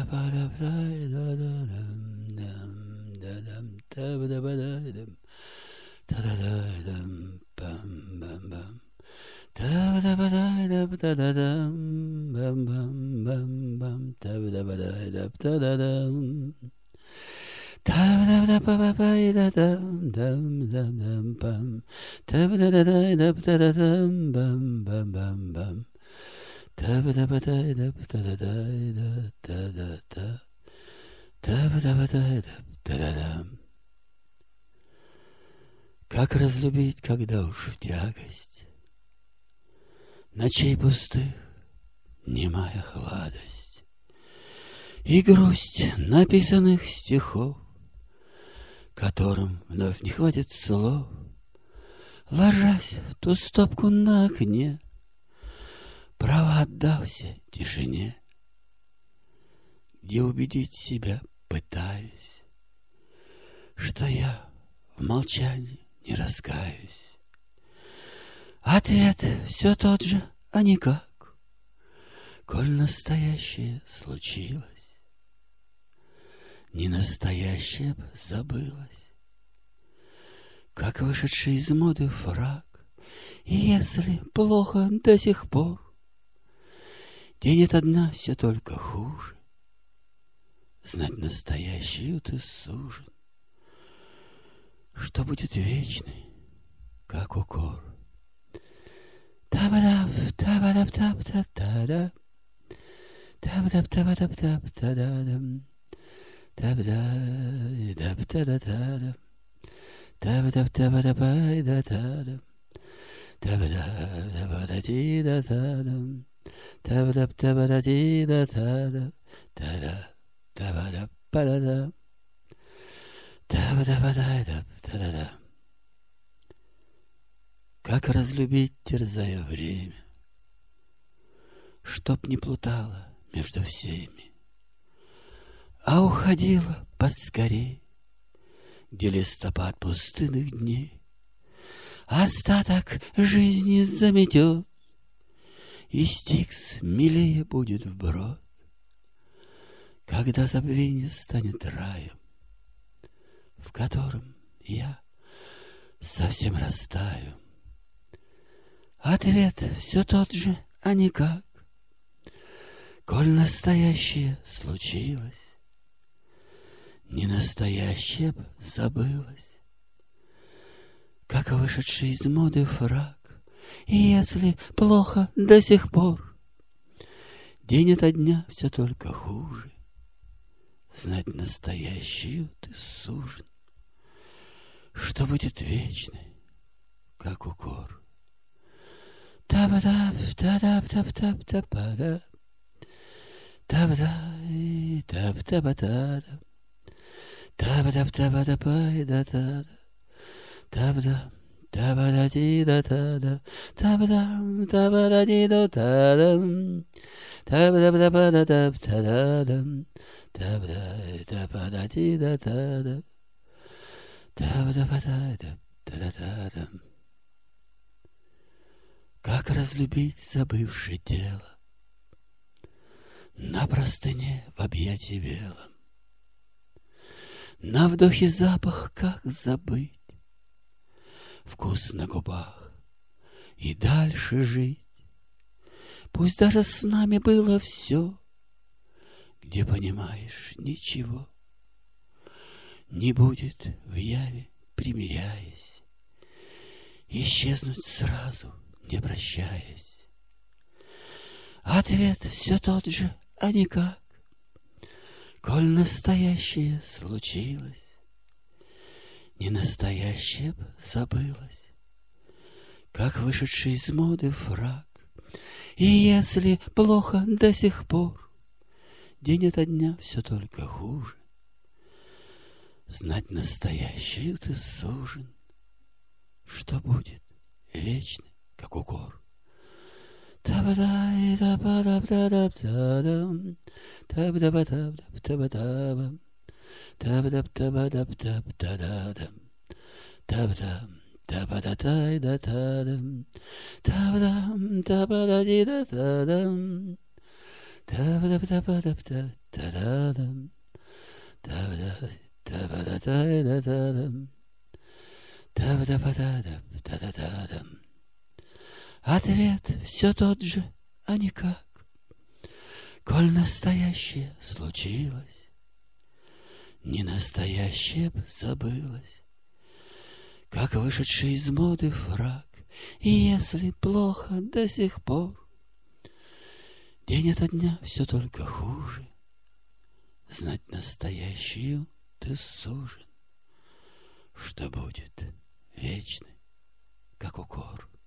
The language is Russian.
Как разлюбить, когда уж в тягость ночей пустых немая хладость и грусть написанных стихов, которым вновь не хватит слов, ложась в ту стопку на окне, право отдався тишине, где убедить себя пытаюсь, что я в молчании не раскаюсь. Ответ все тот же, а никак, коль настоящее случилось, не настоящее б забылось, как вышедший из моды фрак. И если плохо до сих пор, день ото дня все только хуже, знать настоящую ты сужен, что будет вечный, как укор. Табадав, табадав, таб-та-та-да, табадав, табадав, таб-та-да-дам, табадай, даб-та-да-та-да, табадав, табадабай-да-та-да, табадав, табадади-да-та-дам, табадав, табадади-да-та-да, та-да, табадав, па-да-да, табадай-да-та-да-да. Как разлюбить, терзая время, чтоб не плутала между всеми, а уходила поскорей, где листопад пустынных дней остаток жизни заметет, и Стикс милее будет вброд, когда забвенье станет раем, в котором я совсем растаю. Ответ все тот же, а никак, коль настоящее случилось, не настоящее б забылось, как вышедший из моды фрак. И если плохо до сих пор, день ото дня все только хуже, знать настоящую ты сужен, что будет вечной, как укор. Табадав, таб-таб-таб-таб-табада, табадай, таб-табатада, табадав-табадабай-да-тада, табада, табадади-да-тада, табадам, табадади-да-тадам, табадаб-табадаб-тададам, табадай, табадади-да-тада, табадабадай-да-тададам. Как разлюбить забывшее тело на простыне в объятии белом, на вдохе запах, как забыть вкус на губах и дальше жить. Пусть даже с нами было все, где, понимаешь, ничего не будет в яве, примиряясь, исчезнуть сразу, не прощаясь. Ответ все тот же, а никак, коль настоящее случилось, не настоящее б забылось, как вышедший из моды фрак. И если плохо до сих пор, день ото дня все только хуже, знать настоящую ты сужен, что будет вечный, как укор. Табадай, табадаб-табадаб-табадам, табадаб-табадаб-табадабам, табадаб-табадаб-табададам, табадам, табададай-да-тадам, табадам, табадади-да-тадам, табадаб-табадаб-табадам, та-да-да-дам, та-да-да-да-да-да-дам, та-да-да-да-да-да-да-дам. Ответ все тот же, а никак. Коль настоящее случилось, не настоящее б забылось, как вышедший из моды фрак. И если плохо до сих пор, день ото дня все только хуже, знать настоящую ты сужен, что будет вечный, как укор.